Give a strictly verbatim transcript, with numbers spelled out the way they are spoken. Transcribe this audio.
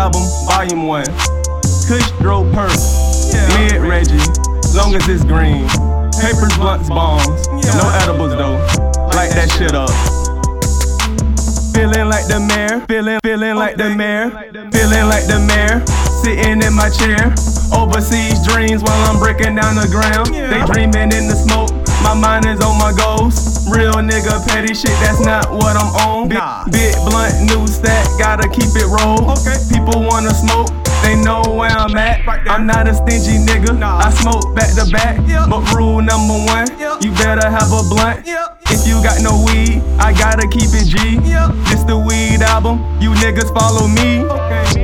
album, volume one. Kush drove perp, mid Reggie, long as it's green. Papers, blunts, bombs, no edibles though. Light that shit up. Feeling like the mayor, feeling, feeling like the mayor, feeling like the mayor. Sitting in my chair, overseas dreams while I'm breaking down the ground. They dreaming in the smoke, my mind is on my goals. Real nigga petty shit, that's not what I'm on. Big, big blunt, new stack, gotta keep it rolled. People wanna smoke, they know where I'm at. I'm not a stingy nigga, I smoke back to back. But rule number one, you better have a blunt. If you got no weed, I gotta keep it G. This the weed album, you niggas follow me.